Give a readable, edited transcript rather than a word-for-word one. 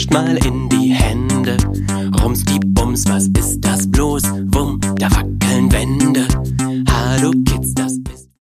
mal in die Hände. Rums die Bums, was ist